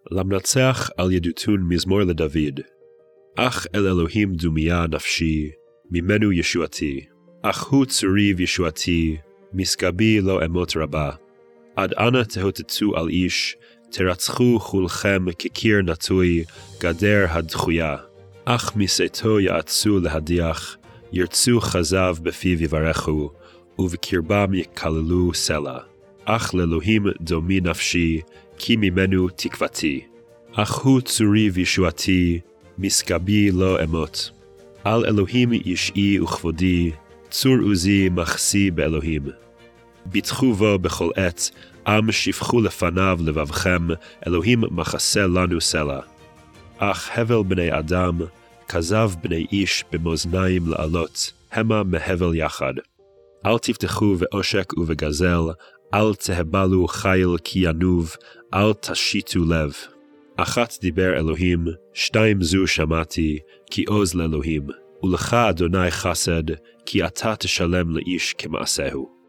למנצח על ידותון מזמור לדוד. אך אל אלוהים דומיה נפשי, ממנו ישועתי. אך הוא צורי וישועתי, משכבי לא אמות רבה. עד אנה תהותתו על איש, תרצחו כולכם כקיר נטוי, גדר הדחויה. אך משאתו יעצו להדיח, ירצו חזב בפיו יברכו, ובקרבם יקללו סלע. אך לאלוהים דומי נפשי, כי ממנו תקוותי. אך הוא צורי וישועתי, משכבי לא אמות. על אלוהים ישעי וכבודי, צור עוזי מחסי באלוהים. ביטחו בו בכל עת, עם שפכו לפניו לבבכם, אלוהים מחסה לנו סלע. אך הבל בני אדם, כזב בני איש במאזניים לעלות, המה מהבל יחד. אל תפתחו בעושק ובגזל, אל תהבלו חיל כי ינוב, אל תשיתו לב. אחת דיבר אלוהים, שתיים זו שמעתי, כי עוז לאלוהים. ולך אדוני חסד, כי אתה תשלם לאיש כמעשהו.